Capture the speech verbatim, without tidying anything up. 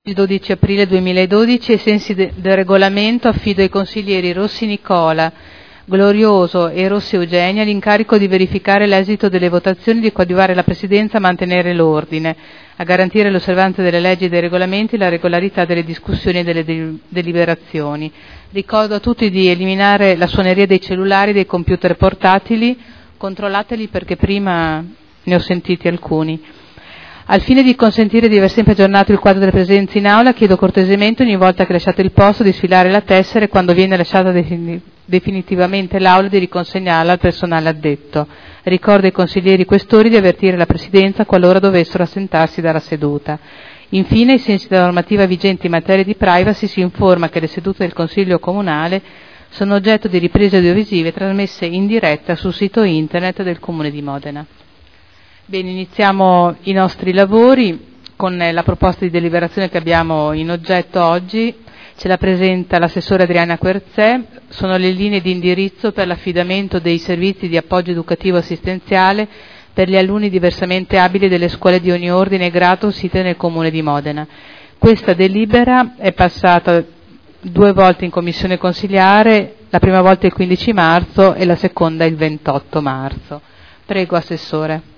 Il dodici aprile duemiladodici, ai sensi de- del regolamento, affido ai consiglieri Rossi Nicola, Glorioso e Rossi Eugenia l'incarico di verificare l'esito delle votazioni, di coadiuvare la Presidenza a mantenere l'ordine, a garantire l'osservanza delle leggi e dei regolamenti e la regolarità delle discussioni e delle de- deliberazioni. Ricordo a tutti di eliminare la suoneria dei cellulari e dei computer portatili, controllateli perché prima ne ho sentiti alcuni. Al fine di consentire di aver sempre aggiornato il quadro delle presenze in aula, chiedo cortesemente ogni volta che lasciate il posto di sfilare la tessera e quando viene lasciata defini- definitivamente l'aula di riconsegnarla al personale addetto. Ricordo ai consiglieri questori di avvertire la Presidenza qualora dovessero assentarsi dalla seduta. Infine, ai sensi della normativa vigente in materia di privacy, si informa che le sedute del Consiglio Comunale sono oggetto di riprese audiovisive trasmesse in diretta sul sito internet del Comune di Modena. Bene, iniziamo i nostri lavori con la proposta di deliberazione che abbiamo in oggetto oggi. Ce la presenta l'assessore Adriana Querzè. Sono le linee di indirizzo per l'affidamento dei servizi di appoggio educativo assistenziale per gli alunni diversamente abili delle scuole di ogni ordine e grado site nel Comune di Modena. Questa delibera è passata due volte in commissione consiliare, la prima volta il quindici marzo e la seconda il ventotto marzo. Prego, Assessore.